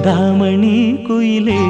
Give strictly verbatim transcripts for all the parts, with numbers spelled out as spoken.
சிந்தாமணி குயிலே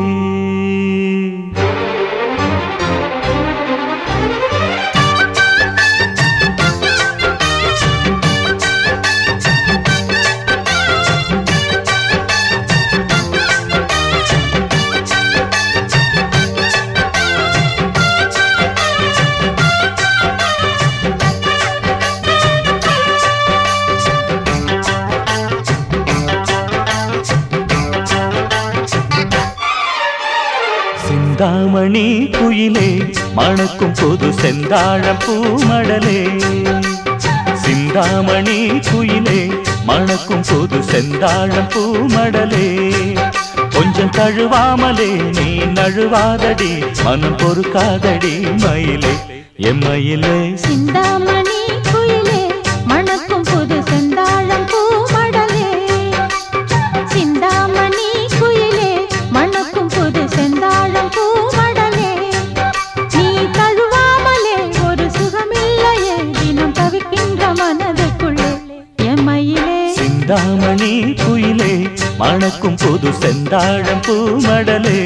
சிந்தாமணி குயிலே மணக்கும் புது செந்தாழம் பூமடலே சிந்தாமணி குயிலே மணக்கும் புது செந்தாழம் பூமடலே கொஞ்சம் தழுவாமலே நீ நழுவாதடி மனம் பொறுக்காதடி மயிலே எம்மயிலே சிந்தாமணி குயிலே மணக்கும் புது செந்தாழம் பூமடலே சிந்தாமணி குயிலே மணக்கும் புது செந்தாழம் பூமடலே நீ தழுவாமலே ஒரு சுகமில்லையே தினம் தவிக்கின்ற மனதுக்குள்ளே எம்மயிலே சிந்தாமணி குயிலே மணக்கும் புது செந்தாழம் பூமடலே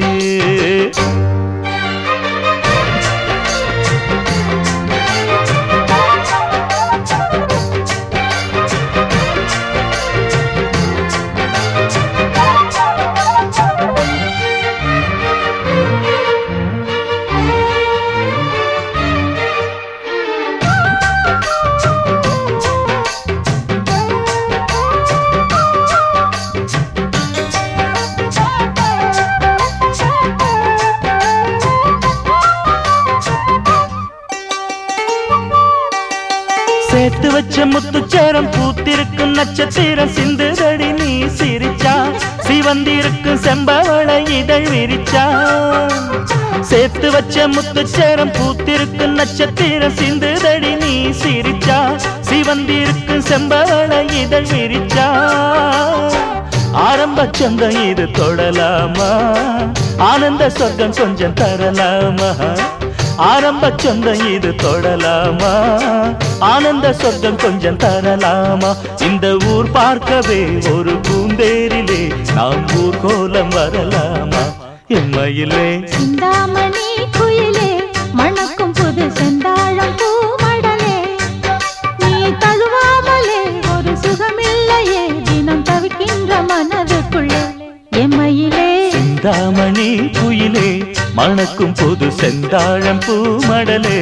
சேர்த்து வச்ச முத்துச்சேரம் பூத்திருக்கும் நட்சத்திரம் சிந்துதடி நீ சிரிச்சா சிவந்திருக்கும் செம்பவளை இதழ் விரிச்சா சேர்த்து வச்ச முத்துச்சேரம் பூத்திருக்கும் நட்சத்திரம் சிந்துதடி நீ சிரிச்சா சிவந்திருக்கும் செம்பவளை இதழ் விரிச்சா ஆரம்ப சொந்தம் இது தொடலாமா ஆனந்த சொர்க்கம் கொஞ்சம் தரலாமா ஆரம்ப சொந்தம் இது தொடலாமா ஆனந்த சொர்க்கம் கொஞ்சம் தரலாமா இந்த ஊர் பார்க்கவே ஒரு பூந்தேரிலே நாம் ஊர் கோலம் வரலாமா எம்மயிலே சிந்தாமணி குயிலே மணக்கும் புது செந்தாழம் பூமடலே நீ தழுவாமலே ஒரு சுகமில்லையே தினம் தவிக்கின்ற மனதுக்குள்ளே எம்மயிலே சிந்தாமணி குயிலே மணக்கும் புது செந்தாழம் பூமடலே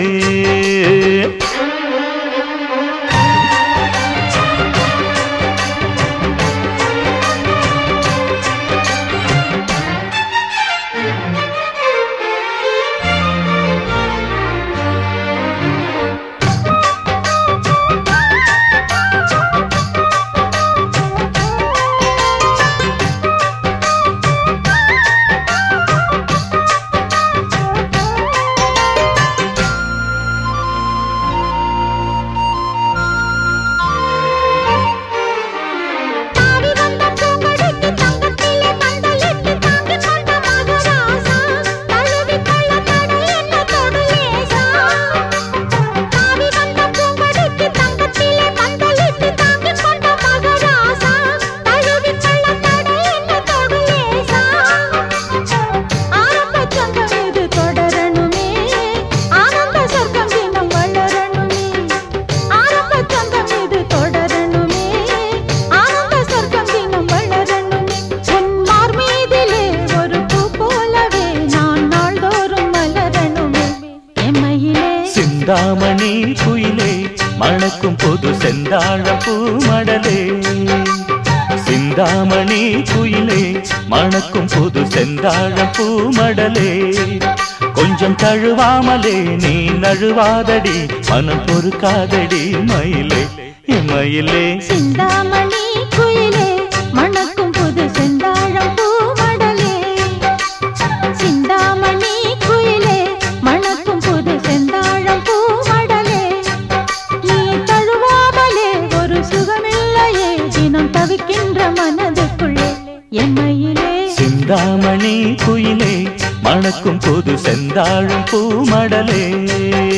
சிந்தாமணி குயிலே மணக்கும் புது செந்தாழம் பூமடலே சிந்தாமணி குயிலே மணக்கும் புது செந்தாழம் பூமடலே கொஞ்சம் தழுவாமலே நீ நழுவாதடி மனம் பொறுக்காதடி மயிலே மயிலே சிந்தாமணி குயிலே மணக்கும் புது செந்தாழம் பூமடலே சிந்தாமணி குயிலே மணக்கும் புது செந்தாழம் பூமடலே நீ தழுவாமலே ஒரு சுகமில்லையே தினம் தவிக்கின்ற மனதுக்குள்ளே எம்மயிலே சிந்தாமணி குயிலே மணக்கும் புது செந்தாழம் பூமடலே